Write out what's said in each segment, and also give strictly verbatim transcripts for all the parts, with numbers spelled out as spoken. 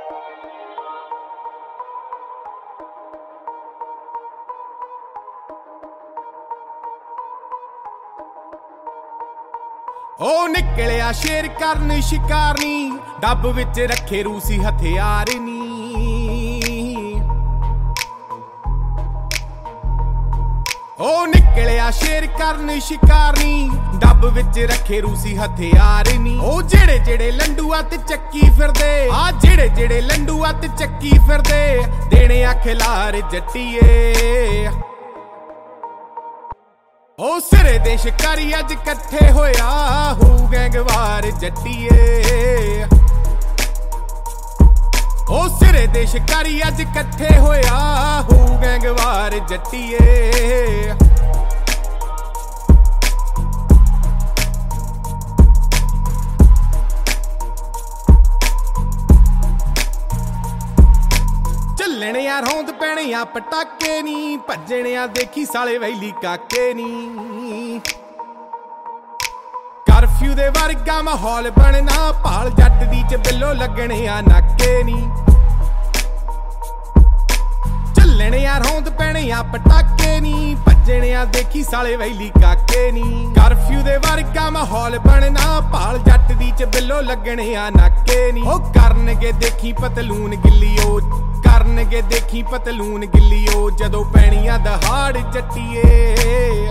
ओ निकलिया शेर करन शिकार नी, डब विच रखे रूसी हथियार नी। ओ निकलिया शेर करन शिकार नी, डब विच रखे रूसी हथियार नी। ओ जेड़े जेड़े लंडूआ ते चक्की फिरदे, आ जेड़े जेड़े लंडूआ ते चक्की फिरदे, देने आ खिलार जट्टीए। ओ सिरे दे शिकारी अज कट्ठे होया, हो गैंगवार जट्टीए। ओ सिरे दे शिकारी अज कट्ठे होया, हो गैंगवार जट्टीए। चलने आ रौंद पैने आ पटाके नी, भजने आ देखी साले वैली काके नी। कर्फ्यू दे वर्गा माहौल बनना, भाल जट दी च बिल्लो लगने आ नाके नी। चलने आ रौंद पैने आ पटाके नी, भजने आ देखी साले वैली काके नी। कर्फ्यू दे वर्गा माहौल बनना, भाल जट दी च बिल्लो लगने आ नाके नी। ओ करनगे देखी पतलून गिल्लियो, करनगे देखी पतलून गिल्लियो, जदों पैणियां दहाड़ जट्टीए।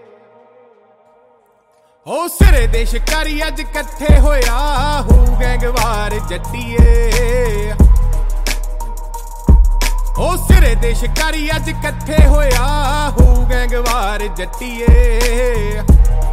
ओ सिरे दे शिकारी अज कट्ठे होया, हो गैंगवार जट्टीए। ओ सिरे दे शिकारी अज कट्ठे होया, हो गैंगवार जट्टीए।